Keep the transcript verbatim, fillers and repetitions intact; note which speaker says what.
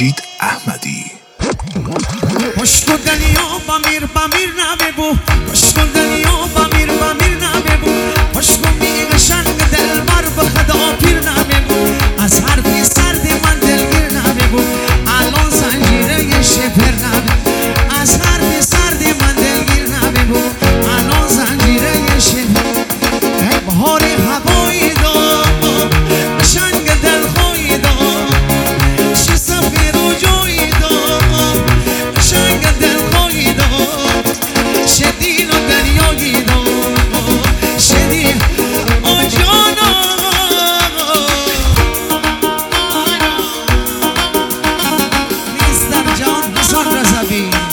Speaker 1: مجید احمدی.
Speaker 2: پشت دنیا بمیر بمیر نببو، پشت دنیا بمیر بمیر نببو، پشت می قشنگ دل بر به خدا پیر نببو، از حرفی سرد من دلگیر نببو، الان زنجیره شپر نببو، از حرفی سرد من دلگیر نببو، الان زنجیره شپر. ای بهار هوایی دا قشنگ دل خواهی دا، چی سفیر و جایی دا قشنگ دل خواهی دا، شدین و دریایی دا شدین و جانا. نیست در جان حسن رضوی.